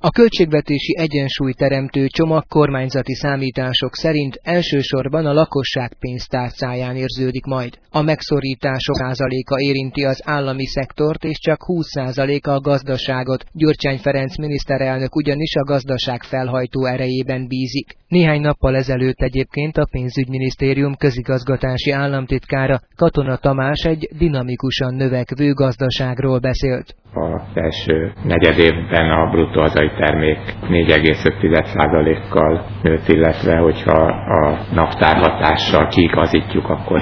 A költségvetési egyensúlyteremtő csomag kormányzati számítások szerint elsősorban a lakosság pénztárcáján érződik majd. A megszorítások százaléka érinti az állami szektort, és csak 20%-a a gazdaságot. Gyurcsány Ferenc miniszterelnök ugyanis a gazdaság felhajtó erejében bízik. Néhány nappal ezelőtt egyébként a pénzügyminisztérium közigazgatási államtitkára, Katona Tamás egy dinamikusan növekvő gazdaságról beszélt. Az első negyedévben a bruttó hazai termék 4,5%-kal nőtt, illetve hogyha a naptárhatással kiigazítjuk, akkor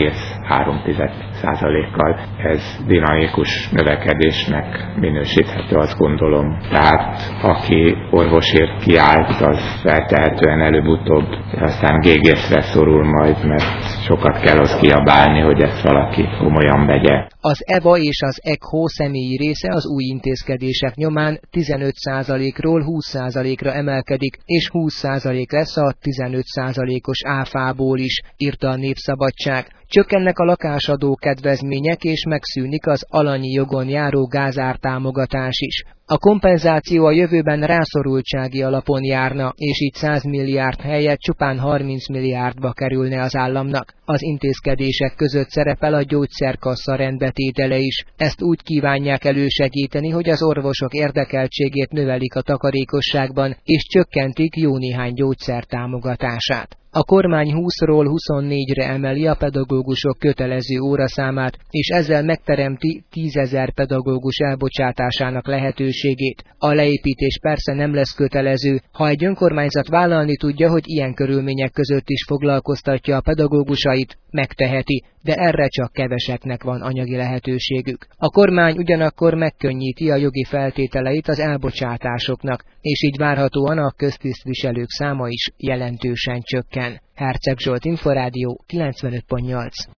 4,3%-kal. Ez dinamikus növekedésnek minősíthető, azt gondolom. Tehát aki orvosért kiállt, az feltehetően előbb-utóbb aztán gégészre szorul majd, mert sokat kell az kiabálni, hogy ezt valaki komolyan vegye. Az EVA és az EKHO személyi része az új intézkedések nyomán 15%-ról 20%-ra emelkedik, és 20% lesz a 15%-os áfából is, írta a Népszabadság. Csökkennek a lakásadó kedvezmények, és megszűnik az alanyi jogon járó gázártámogatás is. A kompenzáció a jövőben rászorultsági alapon járna, és így 100 milliárd helyett csupán 30 milliárdba kerülne az államnak. Az intézkedések között szerepel a gyógyszerkassa rendbetétele is. Ezt úgy kívánják elősegíteni, hogy az orvosok érdekeltségét növelik a takarékosságban, és csökkentik jó néhány gyógyszer támogatását. A kormány 20-ról 24-re emeli a pedagógusok kötelező óraszámát, és ezzel megteremti 10 000 pedagógus elbocsátásának lehetőségét. A leépítés persze nem lesz kötelező, ha egy önkormányzat vállalni tudja, hogy ilyen körülmények között is foglalkoztatja a pedagógusait, megteheti, de erre csak keveseknek van anyagi lehetőségük. A kormány ugyanakkor megkönnyíti a jogi feltételeit az elbocsátásoknak, és így várhatóan a köztisztviselők száma is jelentősen csökken. Herceg Zsolt, Inforádió 95.8.